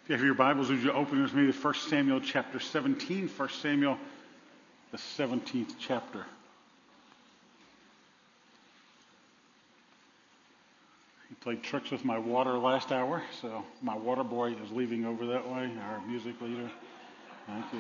If you have your Bibles, would you open with me to 1 Samuel chapter 17? 1 Samuel, the 17th chapter. He played tricks with my water last hour, so my water boy is leaving over that way, our music leader. Thank you.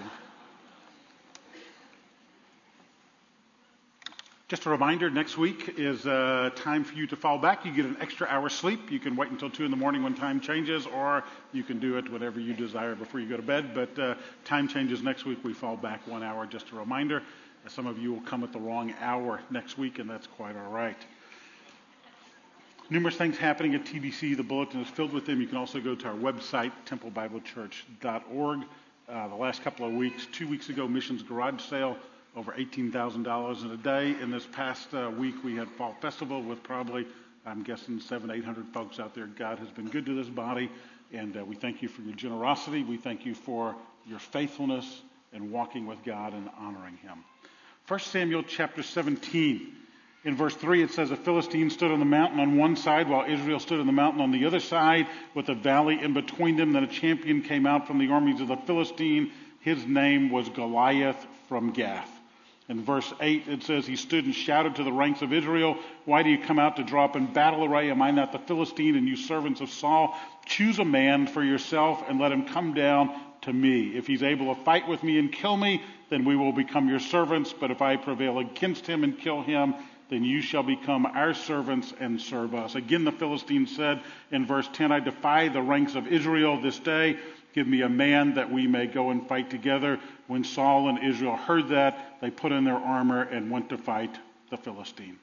Just a reminder, next week is time for you to fall back. You get an extra hour sleep. You can wait until 2 in the morning when time changes, or you can do it whatever you desire before you go to bed. But time changes next week. We fall back 1 hour, just a reminder. Some of you will come at the wrong hour next week, and that's quite all right. Numerous things happening at TBC. The bulletin is filled with them. You can also go to our website, templebiblechurch.org. The last couple of weeks, 2 weeks ago, Missions Garage Sale, over $18,000 in a day. In this past week, we had Fall Festival with probably, I'm guessing, 700-800 folks out there. God has been good to this body, and we thank you for your generosity. We thank you for your faithfulness and walking with God and honoring Him. 1 Samuel chapter 17. In verse 3, it says, "A Philistine stood on the mountain on one side, while Israel stood on the mountain on the other side, with a valley in between them. Then a champion came out from the armies of the Philistine. His name was Goliath from Gath." In verse 8, it says, "He stood and shouted to the ranks of Israel, 'Why do you come out to draw up in battle array? Am I not the Philistine, and you servants of Saul? Choose a man for yourself and let him come down to me. If he's able to fight with me and kill me, then we will become your servants. But if I prevail against him and kill him, then you shall become our servants and serve us.' Again, the Philistine said in verse 10, 'I defy the ranks of Israel this day. Give me a man that we may go and fight together.' When Saul and Israel heard that, they put on their armor and went to fight the Philistine."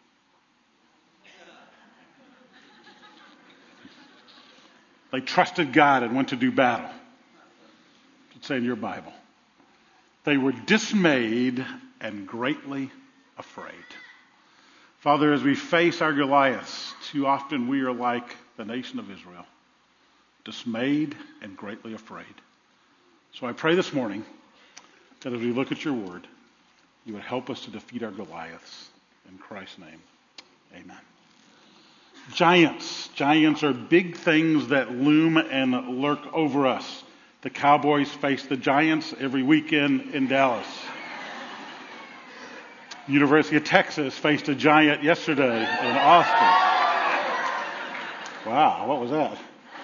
They trusted God and went to do battle. It's in your Bible. They were dismayed and greatly afraid. Father, as we face our Goliaths, too often we are like the nation of Israel, dismayed and greatly afraid. So I pray this morning that as we look at your word, you would help us to defeat our Goliaths. In Christ's name, amen. Giants. Giants are big things that loom and lurk over us. The Cowboys face the Giants every weekend in Dallas. University of Texas faced a giant yesterday in Austin. Wow, what was that?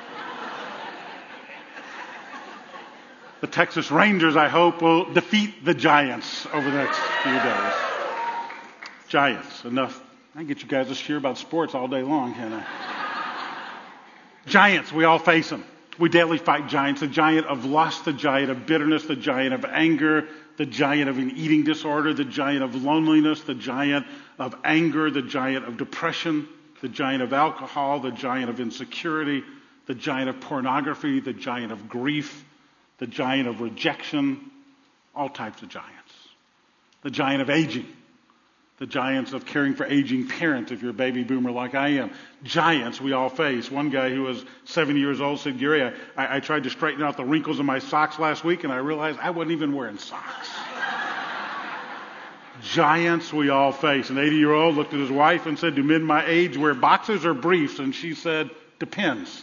The Texas Rangers, I hope, will defeat the Giants over the next few days. Giants, enough. I can get you guys to cheer about sports all day long, can't I? Giants, we all face them. We daily fight giants. The giant of lust, the giant of bitterness, the giant of anger, the giant of an eating disorder, the giant of loneliness, the giant of anger, the giant of depression, the giant of alcohol, the giant of insecurity, the giant of pornography, the giant of grief, the giant of rejection, all types of giants. The giant of aging, the giants of caring for aging parents if you're a baby boomer like I am. Giants we all face. One guy who was 70 years old said, "Gary, I tried to straighten out the wrinkles in my socks last week and I realized I wasn't even wearing socks." Giants we all face. An 80-year-old looked at his wife and said, "Do men my age wear boxers or briefs?" And she said, "Depends."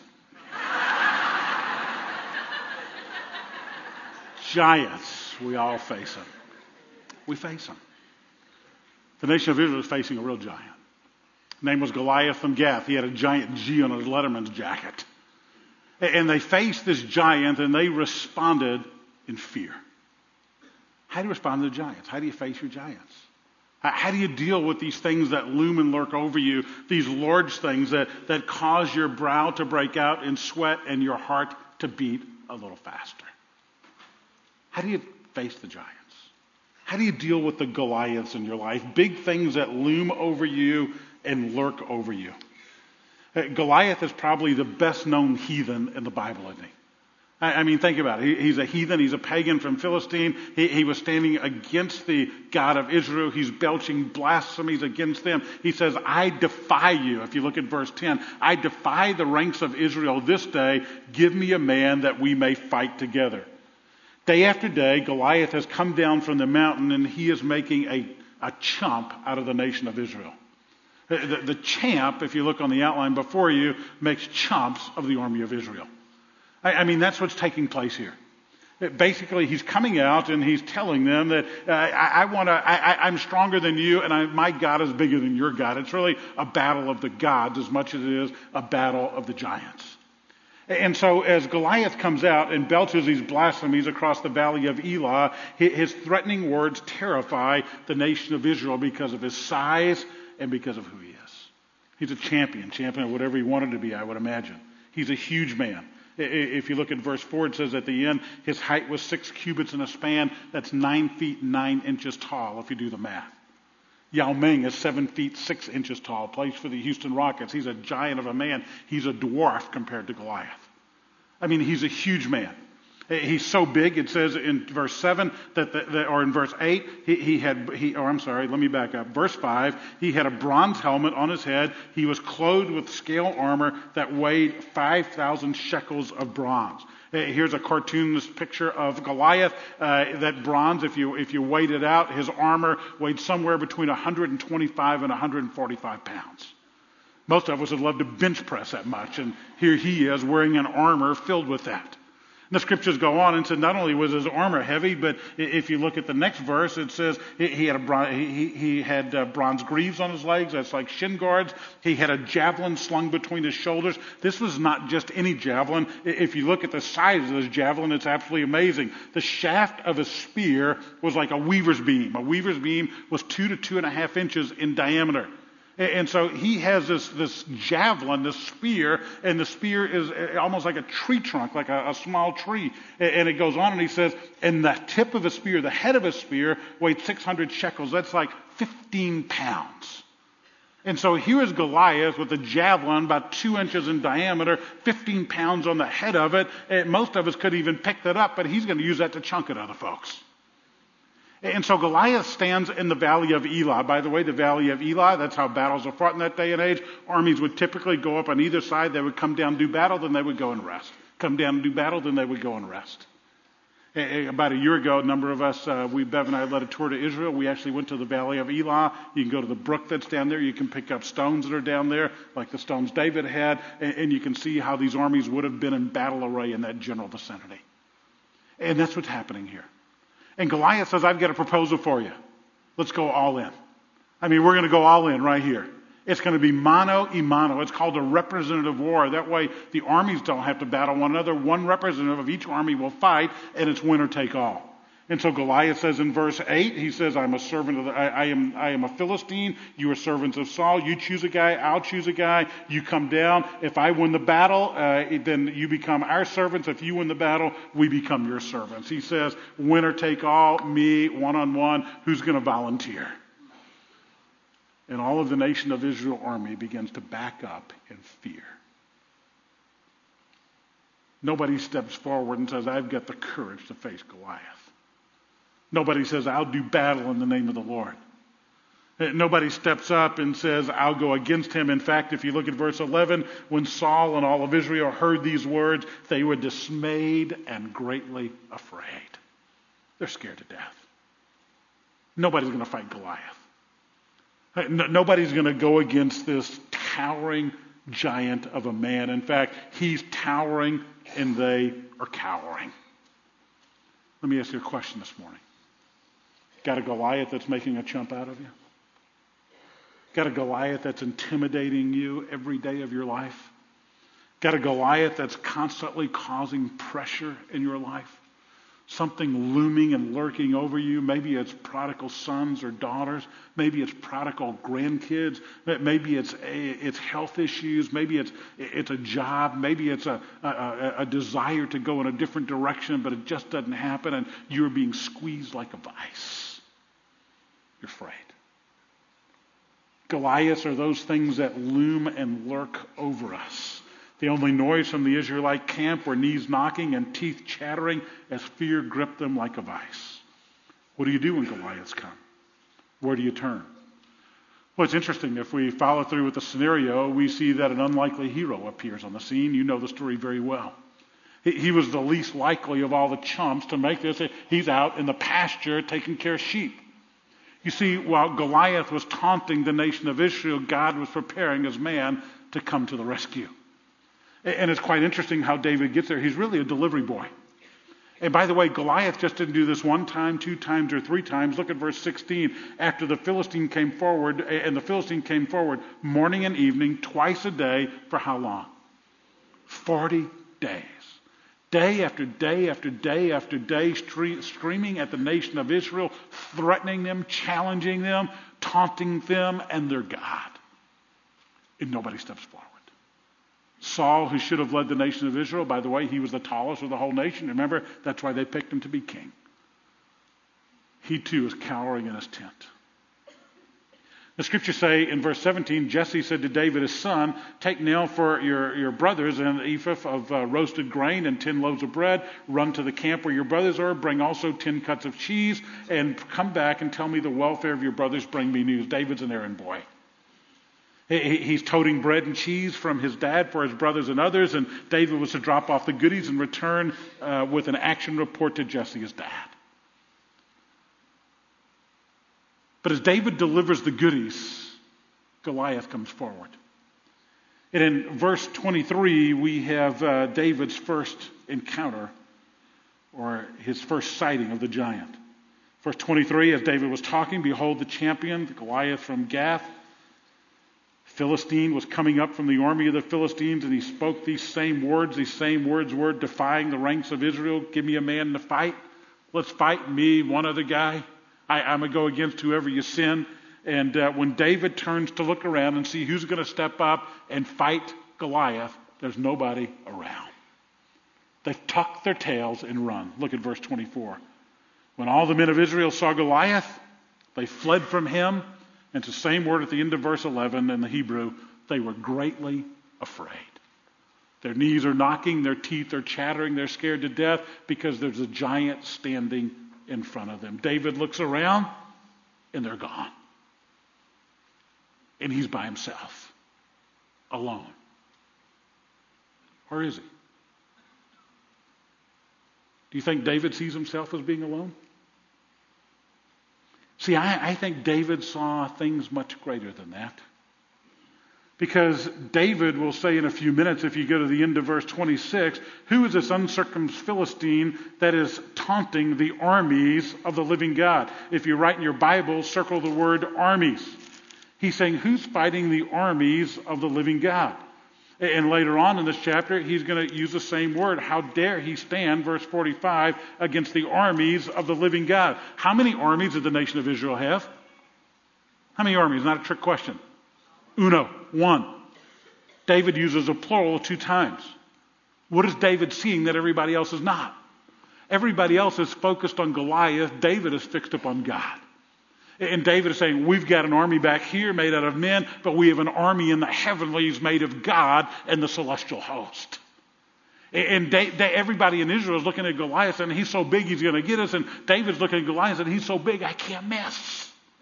Giants, we all face them. We face them. The nation of Israel is facing a real giant. His name was Goliath from Gath. He had a giant G on his Letterman's jacket. And they faced this giant and they responded in fear. How do you respond to the giants? How do you face your giants? How do you deal with these things that loom and lurk over you, these large things that cause your brow to break out in sweat and your heart to beat a little faster? How do you face the giants? How do you deal with the Goliaths in your life? Big things that loom over you and lurk over you. Goliath is probably the best known heathen in the Bible, isn't he? I mean, think about it. He's a heathen. He's a pagan from Philistine. He was standing against the God of Israel. He's belching blasphemies against them. He says, "I defy you." If you look at verse 10, "I defy the ranks of Israel this day. Give me a man that we may fight together." Day after day, Goliath has come down from the mountain and he is making a chump out of the nation of Israel. The champ, if you look on the outline before you, makes chumps of the army of Israel. I mean, that's what's taking place here. Basically, he's coming out and he's telling them that I'm stronger than you, and my God is bigger than your God. It's really a battle of the gods as much as it is a battle of the giants. And so as Goliath comes out and belches these blasphemies across the valley of Elah, his threatening words terrify the nation of Israel because of his size and because of who he is. He's a champion of whatever he wanted to be, I would imagine. He's a huge man. If you look at verse 4, it says at the end, his height was 6 cubits in a span. That's 9 feet 9 inches tall, if you do the math. Yao Ming is 7 feet 6 inches tall, plays for the Houston Rockets. He's a giant of a man. He's a dwarf compared to Goliath. I mean, he's a huge man. He's so big, it says in verse 7, or in verse 8, let me back up. Verse 5, he had a bronze helmet on his head. He was clothed with scale armor that weighed 5,000 shekels of bronze. Here's a cartoonist picture of Goliath. That bronze, if you weighed it out, his armor weighed somewhere between 125 and 145 pounds. Most of us would love to bench press that much, and here he is wearing an armor filled with that. And the scriptures go on and say not only was his armor heavy, but if you look at the next verse, it says he had bronze greaves on his legs. That's like shin guards. He had a javelin slung between his shoulders. This was not just any javelin. If you look at the size of this javelin, it's absolutely amazing. The shaft of his spear was like a weaver's beam. A weaver's beam was 2 to 2.5 inches in diameter. And so he has this javelin, this spear, and the spear is almost like a tree trunk, like a small tree. And it goes on and he says, and the tip of his spear, the head of his spear, weighed 600 shekels. That's like 15 pounds. And so here is Goliath with a javelin about 2 inches in diameter, 15 pounds on the head of it. And most of us could even pick that up, but he's going to use that to chunk at other folks. And so Goliath stands in the valley of Elah. By the way, the valley of Elah, that's how battles are fought in that day and age. Armies would typically go up on either side. They would come down and do battle, then they would go and rest. Come down and do battle, then they would go and rest. About a year ago, a number of us, Bev and I led a tour to Israel. We actually went to the valley of Elah. You can go to the brook that's down there. You can pick up stones that are down there, like the stones David had, and you can see how these armies would have been in battle array in that general vicinity. And that's what's happening here. And Goliath says, I've got a proposal for you. Let's go all in. I mean, we're going to go all in right here. It's going to be mano a mano. It's called a representative war. That way the armies don't have to battle one another. One representative of each army will fight, and it's winner take all. And so Goliath says in verse 8, he says, I'm a servant I am a Philistine. You are servants of Saul. You choose a guy. I'll choose a guy. You come down. If I win the battle, then you become our servants. If you win the battle, we become your servants. He says, winner take all, me, one-on-one. Who's going to volunteer? And all of the nation of Israel army begins to back up in fear. Nobody steps forward and says, I've got the courage to face Goliath. Nobody says, I'll do battle in the name of the Lord. Nobody steps up and says, I'll go against him. In fact, if you look at verse 11, when Saul and all of Israel heard these words, they were dismayed and greatly afraid. They're scared to death. Nobody's going to fight Goliath. Nobody's going to go against this towering giant of a man. In fact, he's towering and they are cowering. Let me ask you a question this morning. Got a Goliath that's making a chump out of you? Got a Goliath that's intimidating you every day of your life? Got a Goliath that's constantly causing pressure in your life? Something looming and lurking over you. Maybe it's prodigal sons or daughters. Maybe it's prodigal grandkids. Maybe it's health issues. Maybe it's a job. Maybe it's a desire to go in a different direction, but it just doesn't happen, and you're being squeezed like a vice. You're afraid. Goliaths are those things that loom and lurk over us. The only noise from the Israelite camp were knees knocking and teeth chattering as fear gripped them like a vice. What do you do when Goliaths come? Where do you turn? Well, it's interesting. If we follow through with the scenario, we see that an unlikely hero appears on the scene. You know the story very well. He was the least likely of all the chumps to make this. He's out in the pasture taking care of sheep. You see, while Goliath was taunting the nation of Israel, God was preparing his man to come to the rescue. And it's quite interesting how David gets there. He's really a delivery boy. And by the way, Goliath just didn't do this one time, two times, or three times. Look at verse 16. After the Philistine came forward, morning and evening, twice a day, for how long? 40 days. Day after day after day after day, screaming at the nation of Israel, threatening them, challenging them, taunting them and their God. And nobody steps forward. Saul, who should have led the nation of Israel, by the way, he was the tallest of the whole nation. Remember, that's why they picked him to be king. He too is cowering in his tent. The scriptures say in verse 17, Jesse said to David, his son, take now for your brothers an ephah of roasted grain and 10 loaves of bread. Run to the camp where your brothers are. Bring also 10 cuts of cheese and come back and tell me the welfare of your brothers. Bring me news. David's an errand boy. He's toting bread and cheese from his dad for his brothers and others, and David was to drop off the goodies and return with an action report to Jesse, his dad. But as David delivers the goodies, Goliath comes forward. And in verse 23, we have David's first encounter, or his first sighting of the giant. Verse 23, as David was talking, behold, the champion, the Goliath from Gath, Philistine, was coming up from the army of the Philistines, and he spoke these same words were defying the ranks of Israel. Give me a man to fight. Let's fight me, one other guy. I'm going to go against whoever you send. And when David turns to look around and see who's going to step up and fight Goliath, there's nobody around. They've tucked their tails and run. Look at verse 24. When all the men of Israel saw Goliath, they fled from him. And it's the same word at the end of verse 11 in the Hebrew. They were greatly afraid. Their knees are knocking, their teeth are chattering, they're scared to death because there's a giant standing in front of them. David looks around and they're gone. And he's by himself, alone. Where is he? Do you think David sees himself as being alone? See, I think David saw things much greater than that. Because David will say in a few minutes, if you go to the end of verse 26, who is this uncircumcised Philistine that is taunting the armies of the living God? If you write in your Bible, circle the word armies. He's saying, who's fighting the armies of the living God? And later on in this chapter, he's going to use the same word. How dare he stand, verse 45, against the armies of the living God? How many armies did the nation of Israel have? How many armies? Not a trick question. Uno, one. David uses a plural 2 times. What is David seeing that everybody else is not? Everybody else is focused on Goliath. David is fixed upon God. And David is saying, we've got an army back here made out of men, but we have an army in the heavenlies made of God and the celestial host. And everybody in Israel is looking at Goliath and he's so big he's going to get us. And David's looking at Goliath and he's so big I can't miss.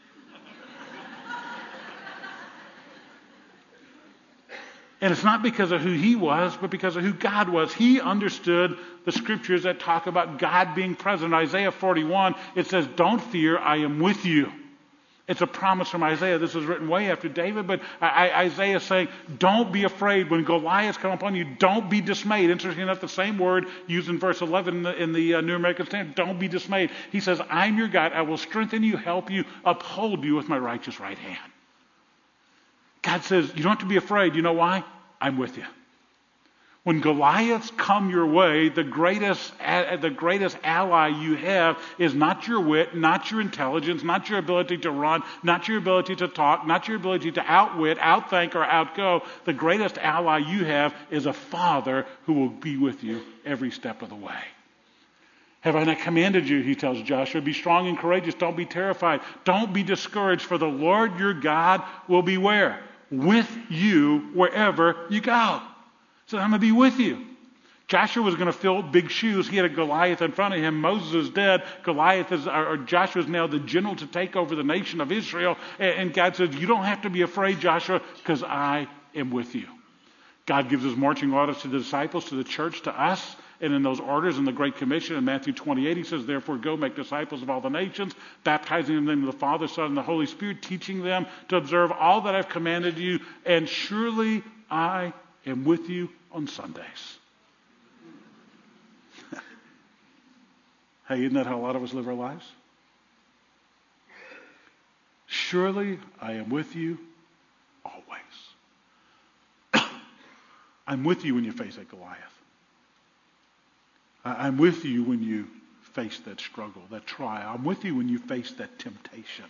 And it's not because of who he was, but because of who God was. He understood the scriptures that talk about God being present. Isaiah 41, it says, don't fear, I am with you. It's a promise from Isaiah. This was written way after David, but Isaiah is saying, don't be afraid. When Goliath come upon you, don't be dismayed. Interesting enough, the same word used in verse 11 in the New American Standard, don't be dismayed. He says, I'm your God. I will strengthen you, help you, uphold you with my righteous right hand. God says, you don't have to be afraid. You know why? I'm with you. When Goliaths come your way, the greatest ally you have is not your wit, not your intelligence, not your ability to run, not your ability to talk, not your ability to outwit, outthink, or outgo. The greatest ally you have is a Father who will be with you every step of the way. Have I not commanded you, he tells Joshua, be strong and courageous. Don't be terrified. Don't be discouraged, for the Lord your God will be where? With you wherever you go. So I'm going to be with you. Joshua was going to fill big shoes. He had a Goliath in front of him. Moses is dead. Joshua is now the general to take over the nation of Israel. And God says, you don't have to be afraid, Joshua, because I am with you. God gives his marching orders to the disciples, to the church, to us. And in those orders in the Great Commission in Matthew 28, he says, therefore go make disciples of all the nations, baptizing them in the name of the Father, Son, and the Holy Spirit, teaching them to observe all that I've commanded you. And surely I am with you on Sundays. Hey, isn't that how a lot of us live our lives? Surely I am with you always. I'm with you when you face that Goliath. I'm with you when you face that struggle, that trial. I'm with you when you face that temptation.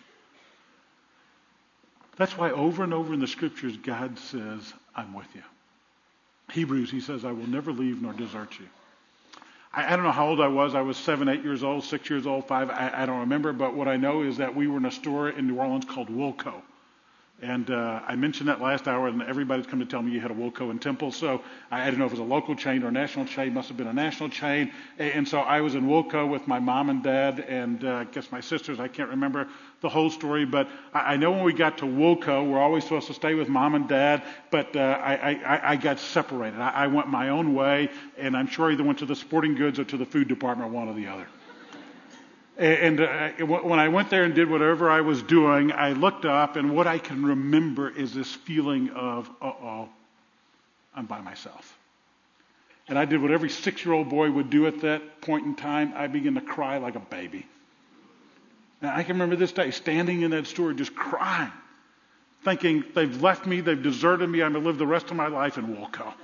That's why over and over in the scriptures, God says, I'm with you. Hebrews, he says, I will never leave nor desert you. I don't know how old I was. I was 7, 8 years old, 6 years old, 5. I don't remember. But what I know is that we were in a store in New Orleans called Woolco. And I mentioned that last hour, and everybody's come to tell me you had a Woolco in Temple. So I didn't know if it was a local chain or a national chain. Must have been a national chain. And so I was in Woolco with my mom and dad and I guess my sisters. I can't remember the whole story. But I know when we got to Woolco, we're always supposed to stay with mom and dad. But I got separated. I went my own way. And I'm sure I either went to the sporting goods or to the food department, one or the other. And when I went there and did whatever I was doing, I looked up, and what I can remember is this feeling of, uh-oh, I'm by myself. And I did what every 6-year-old boy would do at that point in time. I began to cry like a baby. And I can remember this day, standing in that store just crying, thinking, they've left me, they've deserted me, I'm going to live the rest of my life in Woolco.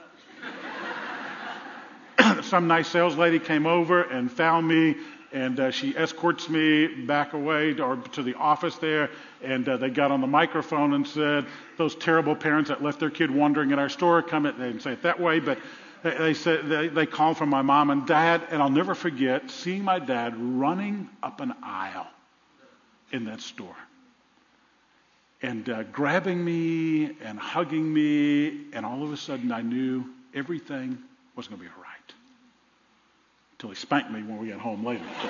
Some nice sales lady came over and found me, and she escorts me back away to the office there, and they got on the microphone and said, those terrible parents that left their kid wandering in our store, they didn't say it that way, but they said they called for my mom and dad, and I'll never forget seeing my dad running up an aisle in that store and grabbing me and hugging me, and all of a sudden I knew everything was going to be all right. Until he spanked me when we got home later. So.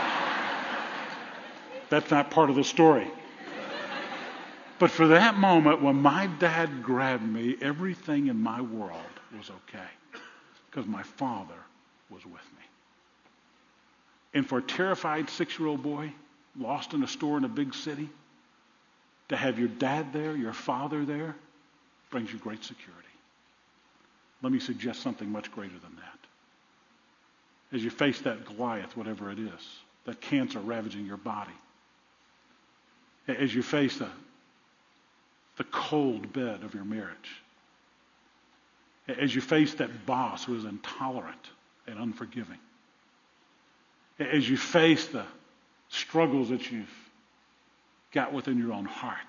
That's not part of the story. But for that moment, when my dad grabbed me, everything in my world was okay. Because my father was with me. And for a terrified 6-year-old boy, lost in a store in a big city, to have your dad there, your father there, brings you great security. Let me suggest something much greater than that. As you face that Goliath, whatever it is, that cancer ravaging your body, as you face the cold bed of your marriage, as you face that boss who is intolerant and unforgiving, as you face the struggles that you've got within your own heart,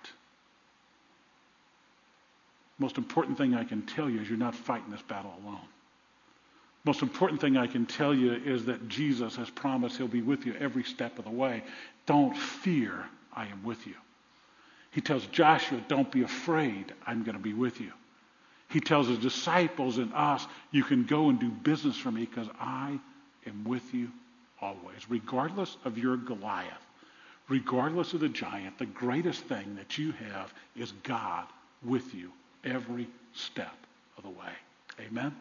most important thing I can tell you is you're not fighting this battle alone. Most important thing I can tell you is that Jesus has promised he'll be with you every step of the way. Don't fear, I am with you. He tells Joshua, don't be afraid, I'm going to be with you. He tells his disciples and us, you can go and do business for me because I am with you always. Regardless of your Goliath, regardless of the giant, the greatest thing that you have is God with you every step of the way. Amen?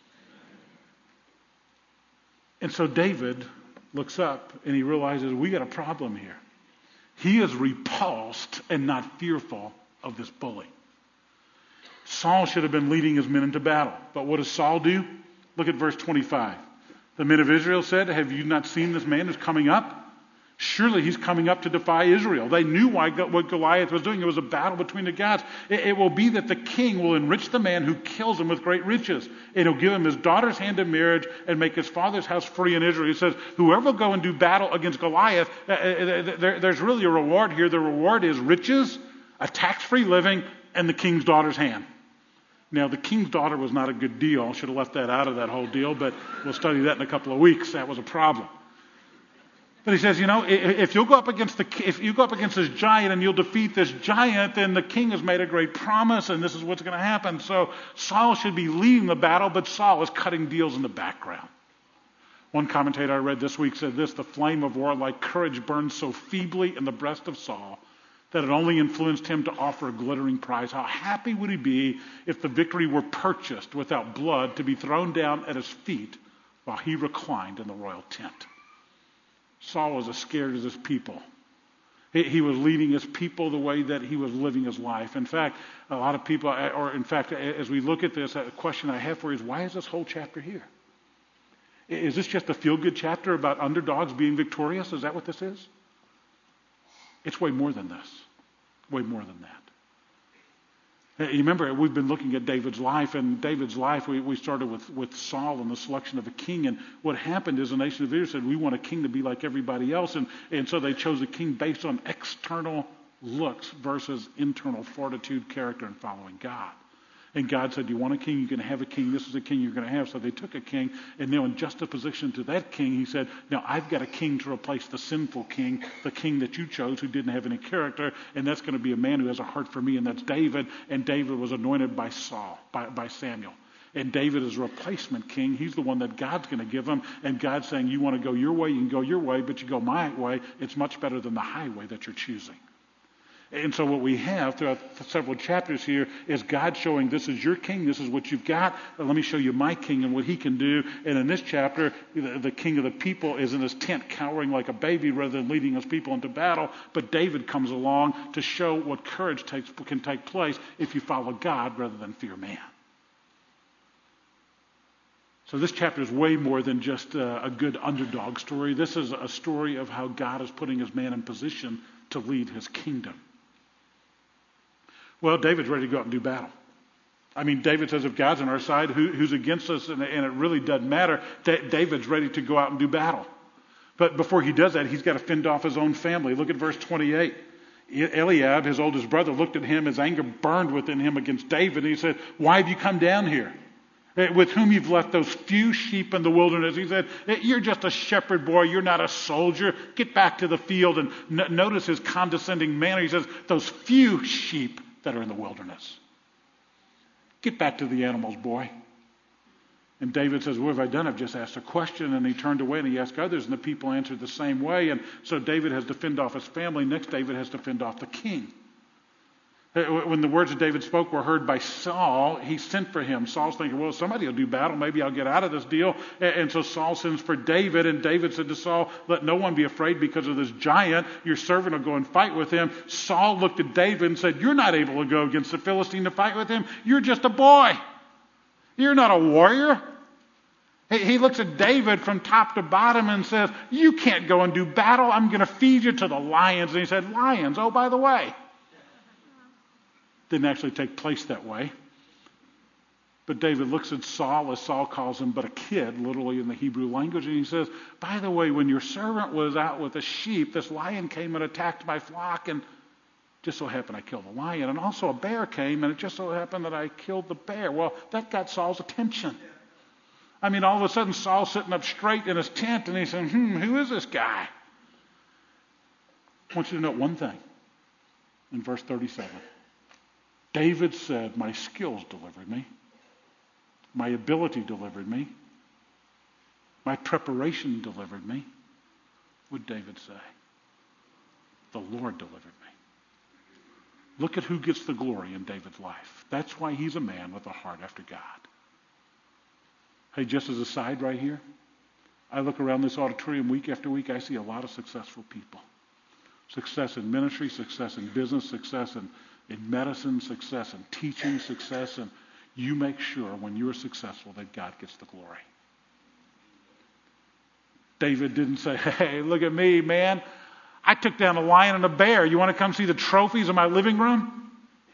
And so David looks up and he realizes we got a problem here. He is repulsed and not fearful of this bully. Saul should have been leading his men into battle. But what does Saul do? Look at verse 25. The men of Israel said, have you not seen this man who's coming up? Surely he's coming up to defy Israel. They knew what Goliath was doing. It was a battle between the gods. It will be that the king will enrich the man who kills him with great riches. And he'll give him his daughter's hand in marriage and make his father's house free in Israel. He says, whoever will go and do battle against Goliath, there's really a reward here. The reward is riches, a tax-free living, and the king's daughter's hand. Now, the king's daughter was not a good deal. I should have left that out of that whole deal, but we'll study that in a couple of weeks. That was a problem. But he says, if you go up against this giant and you'll defeat this giant, then the king has made a great promise, and this is what's going to happen. So Saul should be leading the battle, but Saul is cutting deals in the background. One commentator I read this week said this: the flame of warlike courage burned so feebly in the breast of Saul that it only influenced him to offer a glittering prize. How happy would he be if the victory were purchased without blood to be thrown down at his feet while he reclined in the royal tent? Saul was as scared as his people. He was leading his people the way that he was living his life. In fact, a lot of people, or in fact, as we look at this, a question I have for you is, why is this whole chapter here? Is this just a feel-good chapter about underdogs being victorious? Is that what this is? It's way more than this. Way more than that. You remember, we've been looking at David's life, and David's life, we started with Saul and the selection of a king, and what happened is the nation of Israel said, we want a king to be like everybody else, and so they chose a king based on external looks versus internal fortitude, character, and following God. And God said, you want a king? You can have a king. This is the king you're going to have. So they took a king, and now in juxtaposition to that king, he said, now I've got a king to replace the sinful king, the king that you chose who didn't have any character, and that's going to be a man who has a heart for me, and that's David. And David was anointed by Samuel. And David is a replacement king. He's the one that God's going to give him. And God's saying, you want to go your way, you can go your way, but you go my way. It's much better than the highway that you're choosing. And so what we have throughout several chapters here is God showing, this is your king, this is what you've got, but let me show you my king and what he can do. And in this chapter, the king of the people is in his tent cowering like a baby rather than leading his people into battle. But David comes along to show what courage can take place if you follow God rather than fear man. So this chapter is way more than just a good underdog story. This is a story of how God is putting his man in position to lead his kingdom. Well, David's ready to go out and do battle. I mean, David says, if God's on our side, who's against us? And it really doesn't matter. David's ready to go out and do battle. But before he does that, he's got to fend off his own family. Look at verse 28. Eliab, his oldest brother, looked at him. His anger burned within him against David. And he said, why have you come down here? With whom you've left those few sheep in the wilderness. He said, you're just a shepherd boy. You're not a soldier. Get back to the field. And notice his condescending manner. He says, those few sheep that are in the wilderness. Get back to the animals, boy. And David says, what have I done? I've just asked a question. And he turned away and he asked others, and the people answered the same way. And so David has to fend off his family. Next, David has to fend off the king. When the words of David spoke were heard by Saul, he sent for him. Saul's thinking, well, somebody will do battle. Maybe I'll get out of this deal. And so Saul sends for David, and David said to Saul, let no one be afraid because of this giant. Your servant will go and fight with him. Saul looked at David and said, you're not able to go against the Philistine to fight with him. You're just a boy. You're not a warrior. He looks at David from top to bottom and says, you can't go and do battle. I'm going to feed you to the lions. And he said, lions, oh, by the way. Didn't actually take place that way. But David looks at Saul, as Saul calls him but a kid, literally in the Hebrew language, and he says, by the way, when your servant was out with the sheep, this lion came and attacked my flock, and just so happened I killed the lion. And also a bear came, and it just so happened that I killed the bear. Well, that got Saul's attention. I mean, all of a sudden, Saul's sitting up straight in his tent, and he's saying, who is this guy? I want you to note one thing in verse 37. David said, my skills delivered me. My ability delivered me. My preparation delivered me. What did David say? The Lord delivered me. Look at who gets the glory in David's life. That's why he's a man with a heart after God. Hey, just as a side right here, I look around this auditorium week after week, I see a lot of successful people. Success in ministry, success in business, success in medicine, success in teaching, success, and you make sure when you're successful that God gets the glory. David didn't say, hey, look at me, man. I took down a lion and a bear. You want to come see the trophies in my living room?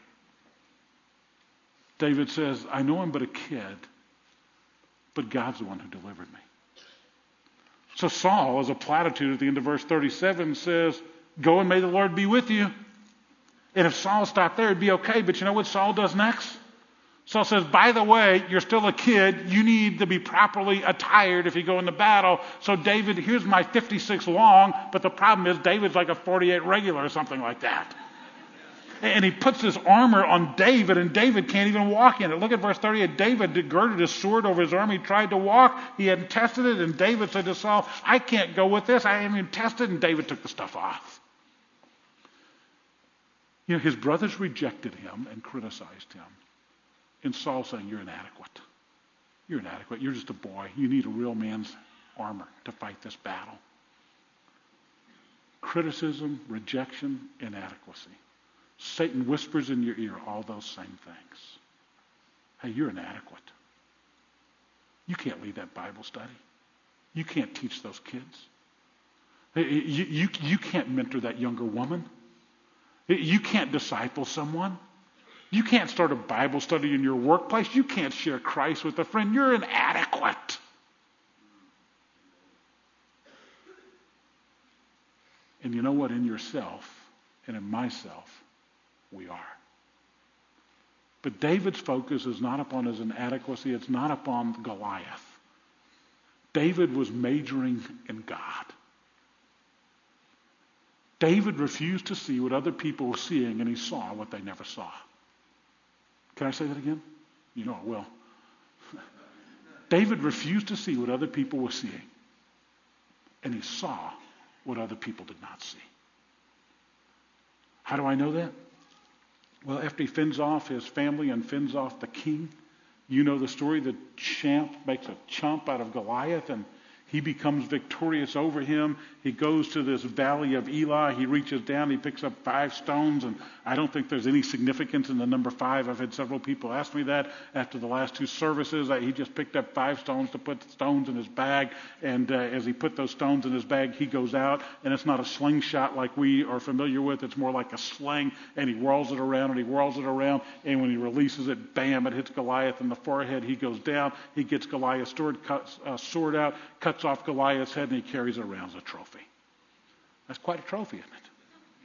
David says, I know I'm but a kid, but God's the one who delivered me. So Saul, as a platitude at the end of verse 37, says, go and may the Lord be with you. And if Saul stopped there, it'd be okay. But you know what Saul does next? Saul says, by the way, you're still a kid. You need to be properly attired if you go into battle. So David, here's my 56 long, but the problem is David's like a 48 regular or something like that. And he puts his armor on David, and David can't even walk in it. Look at verse 38. David girded his sword over his arm. He tried to walk. He hadn't tested it. And David said to Saul, I can't go with this. I haven't even tested. And David took the stuff off. You know, his brothers rejected him and criticized him. And Saul saying, you're inadequate. You're inadequate. You're just a boy. You need a real man's armor to fight this battle. criticism, rejection, inadequacy. Satan whispers in your ear all those same things. Hey, you're inadequate. You can't lead that Bible study. You can't teach those kids. Hey, you can't mentor that younger woman. You can't disciple someone. You can't start a Bible study in your workplace. You can't share Christ with a friend. You're inadequate. And you know what? In yourself and in myself, we are. But David's focus is not upon his inadequacy. It's not upon Goliath. David was majoring in God. David refused to see what other people were seeing, and he saw what they never saw. Can I say that again? You know I will. David refused to see what other people were seeing, and he saw what other people did not see. How do I know that? Well, after he fends off his family and fends off the king, you know the story. The champ makes a chump out of Goliath, and he becomes victorious over him. He goes to this valley of Elah. He reaches down. He picks up 5 stones. And I don't think there's any significance in the number 5. I've had several people ask me that after the last 2 services. He just picked up 5 stones to put stones in his bag. And as he put those stones in his bag, he goes out. And it's not a slingshot like we are familiar with. It's more like a sling. And he whirls it around and he whirls it around. And when he releases it, bam, it hits Goliath in the forehead. He goes down. He gets Goliath's sword out, cuts off Goliath's head, and he carries it around as a trophy. That's quite a trophy, isn't it?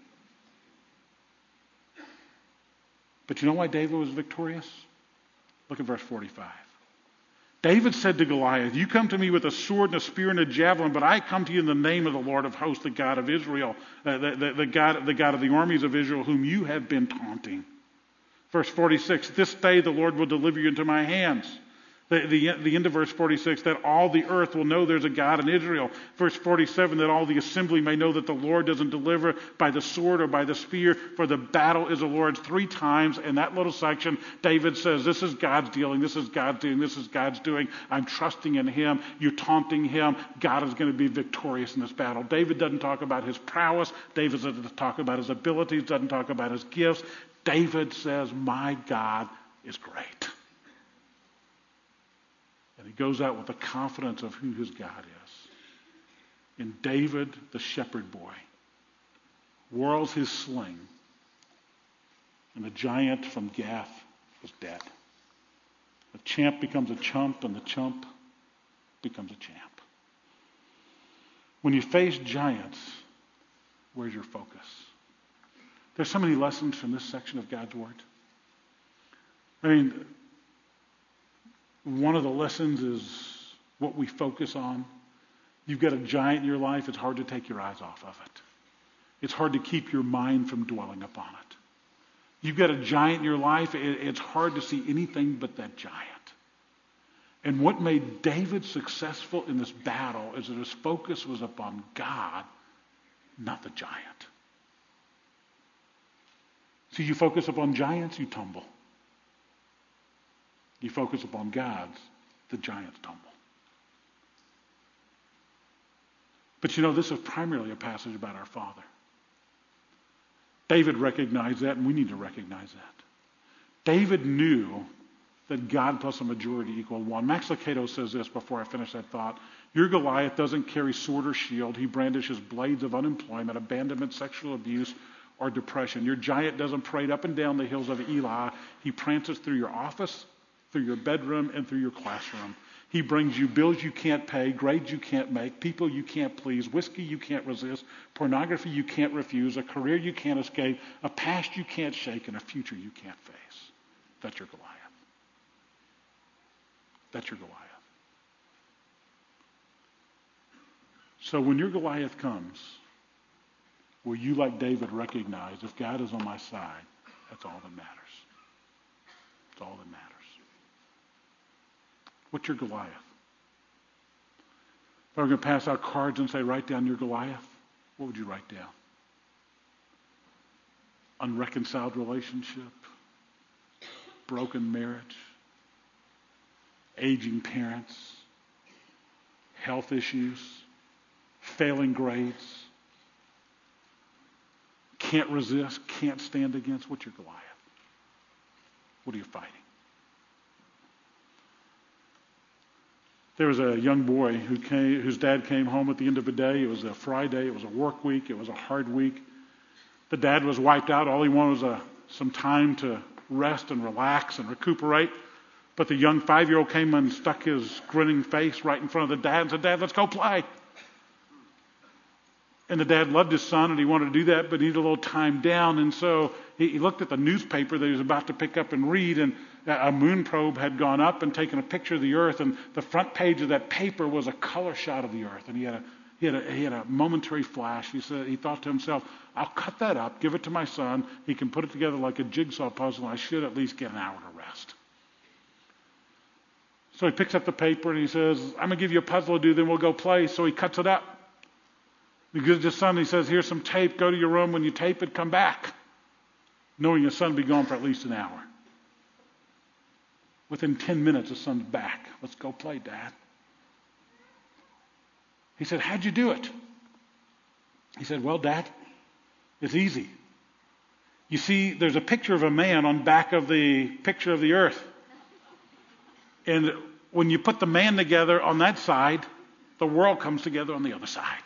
But you know why David was victorious? Look at verse 45. David said to Goliath, "You come to me with a sword and a spear and a javelin, but I come to you in the name of the Lord of hosts, the God of Israel, the God of the armies of Israel, whom you have been taunting." Verse 46, "This day the Lord will deliver you into my hands." The end of verse 46, that all the earth will know there's a God in Israel. Verse 47, that all the assembly may know that the Lord doesn't deliver by the sword or by the spear, for the battle is the Lord's. 3 times in that little section, David says, this is God's dealing, this is God's doing, this is God's doing. I'm trusting in him. You're taunting him. God is going to be victorious in this battle. David doesn't talk about his prowess. David doesn't talk about his abilities, doesn't talk about his gifts. David says, my God is great. And he goes out with the confidence of who his God is. And David, the shepherd boy, whirls his sling, and the giant from Gath is dead. The champ becomes a chump, and the chump becomes a champ. When you face giants, where's your focus? There's so many lessons from this section of God's Word. I mean, one of the lessons is what we focus on. You've got a giant in your life, it's hard to take your eyes off of it. It's hard to keep your mind from dwelling upon it. You've got a giant in your life, it's hard to see anything but that giant. And what made David successful in this battle is that his focus was upon God, not the giant. See, you focus upon giants, you tumble. You focus upon God's, the giants tumble. But you know, this is primarily a passage about our Father. David recognized that, and we need to recognize that. David knew that God plus a majority equaled 1. Max Lucado says this before I finish that thought. Your Goliath doesn't carry sword or shield. He brandishes blades of unemployment, abandonment, sexual abuse, or depression. Your giant doesn't parade up and down the hills of Elah. He prances through your office, through your bedroom, and through your classroom. He brings you bills you can't pay, grades you can't make, people you can't please, whiskey you can't resist, pornography you can't refuse, a career you can't escape, a past you can't shake, and a future you can't face. That's your Goliath. That's your Goliath. So when your Goliath comes, will you, like David, recognize if God is on my side, that's all that matters. That's all that matters. What's your Goliath? If I were going to pass out cards and say, write down your Goliath, what would you write down? Unreconciled relationship, broken marriage, aging parents, health issues, failing grades, can't resist, can't stand against? What's your Goliath? What are you fighting? There was a young boy whose dad came home at the end of the day. It was a Friday. It was a work week. It was a hard week. The dad was wiped out. All he wanted was some time to rest and relax and recuperate. But the young 5-year-old came and stuck his grinning face right in front of the dad and said, "Dad, let's go play." And the dad loved his son and he wanted to do that, but he needed a little time down. And so he looked at the newspaper that he was about to pick up and read, and a moon probe had gone up and taken a picture of the earth, and the front page of that paper was a color shot of the earth. And he had a momentary flash. He thought to himself, "I'll cut that up, give it to my son. He can put it together like a jigsaw puzzle, and I should at least get an hour to rest." So he picks up the paper and he says, "I'm going to give you a puzzle to do, then we'll go play." So he cuts it up. He gives his son, he says, "Here's some tape. Go to your room. When you tape it, come back." Knowing his son would be gone for at least an hour. Within 10 minutes, his son's back. "Let's go play, Dad." He said, "How'd you do it?" He said, "Well, Dad, it's easy. You see, there's a picture of a man on back of the picture of the earth. And when you put the man together on that side, the world comes together on the other side."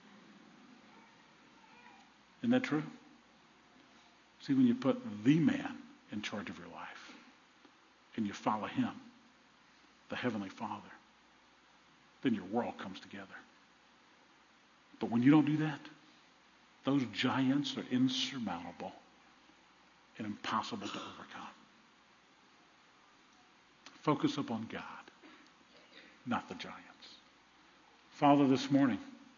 Isn't that true? See, when you put the man in charge of your life and you follow him, the Heavenly Father, then your world comes together. But when you don't do that, those giants are insurmountable and impossible to overcome. Focus upon God, not the giants. Father, this morning,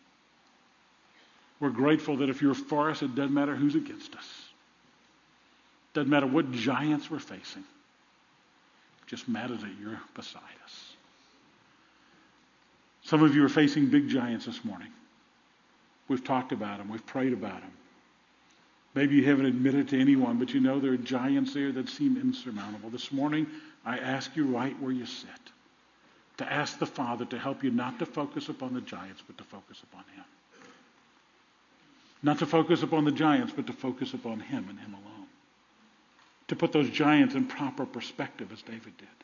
we're grateful that if you're for us, it doesn't matter who's against us. It doesn't matter what giants we're facing. It just matters that you're beside us. Some of you are facing big giants this morning. We've talked about them. We've prayed about them. Maybe you haven't admitted to anyone, but you know there are giants there that seem insurmountable. This morning, I ask you right where you sit to ask the Father to help you not to focus upon the giants, but to focus upon him. Not to focus upon the giants, but to focus upon him and him alone. To put those giants in proper perspective as David did.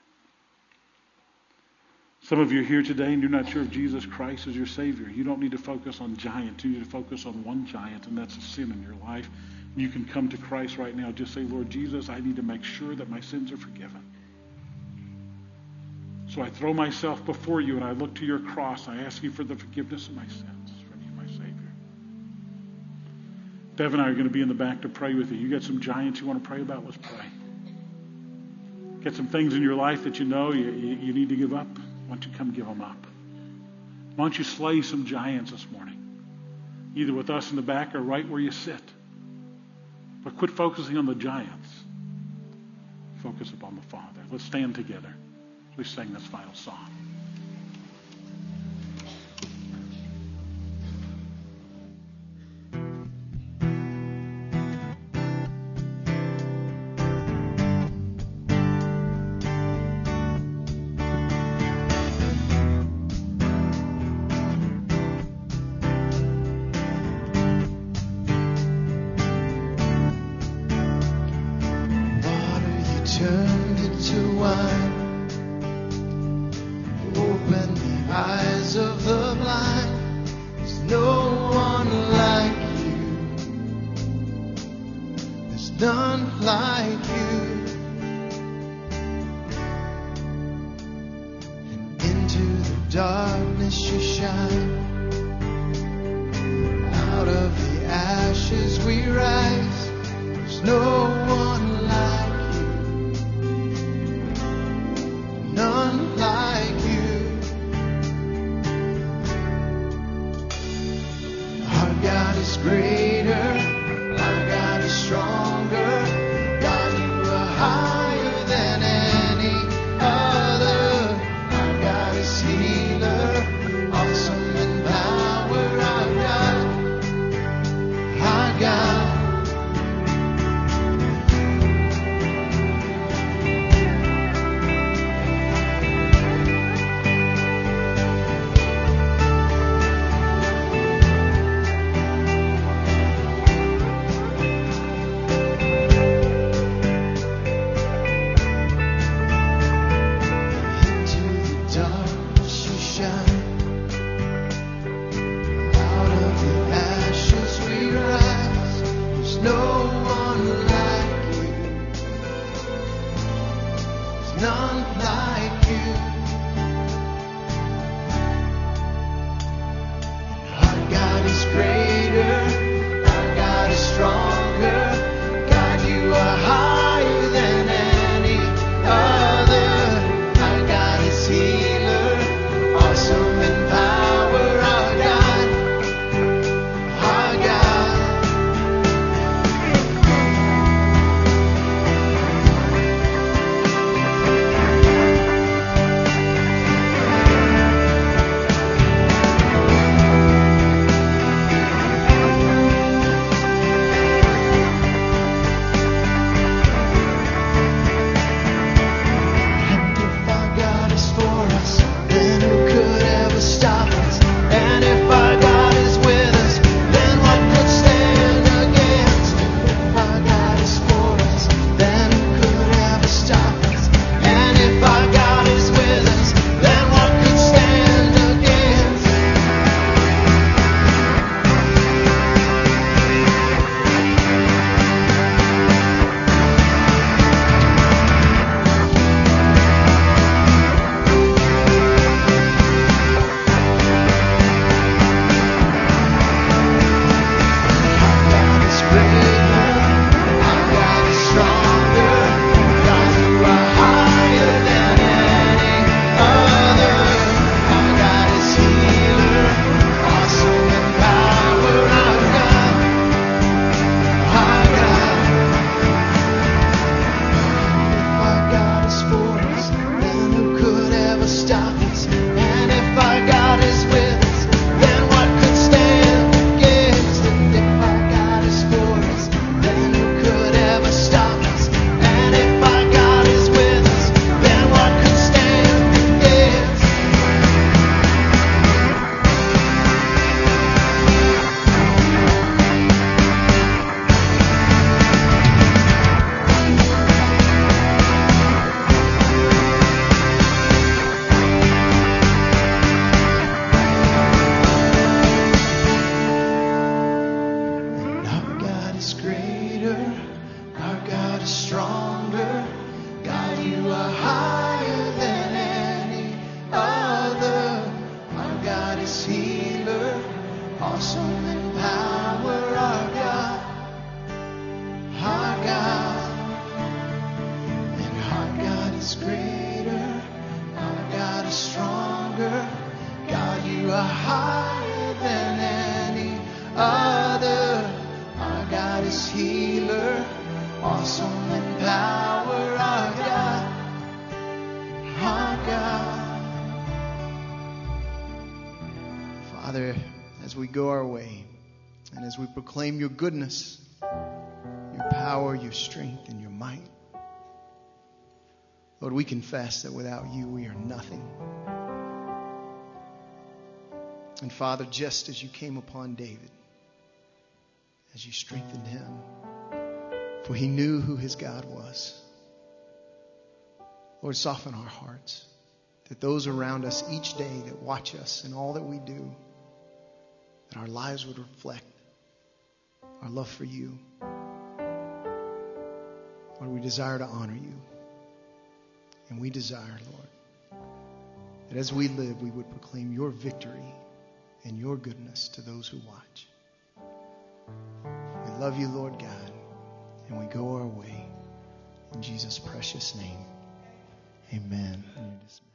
Some of you are here today and you're not sure if Jesus Christ is your Savior. You don't need to focus on giants. You need to focus on one giant, and that's a sin in your life. You can come to Christ right now. Just say, "Lord Jesus, I need to make sure that my sins are forgiven. So I throw myself before you and I look to your cross. I ask you for the forgiveness of my sins, from you, my Savior." Deb and I are going to be in the back to pray with you. You got some giants you want to pray about? Let's pray. Get some things in your life that you know you need to give up. Why don't you come give them up? Why don't you slay some giants this morning? Either with us in the back or right where you sit. But quit focusing on the giants. Focus upon the Father. Let's stand together as we sing this final song. is stronger. God, you are higher than any other. Our God is healer, awesome in power. Our God, our God. Father, as we go our way and as we proclaim your goodness, your power, your strength, and your might, Lord, we confess that without you we are nothing. And Father, just as you came upon David, as you strengthened him, for he knew who his God was, Lord, soften our hearts, that those around us each day that watch us and all that we do, that our lives would reflect our love for you. Lord, we desire to honor you. And we desire, Lord, that as we live, we would proclaim your victory and your goodness to those who watch. We love you, Lord God, and we go our way. In Jesus' precious name, amen.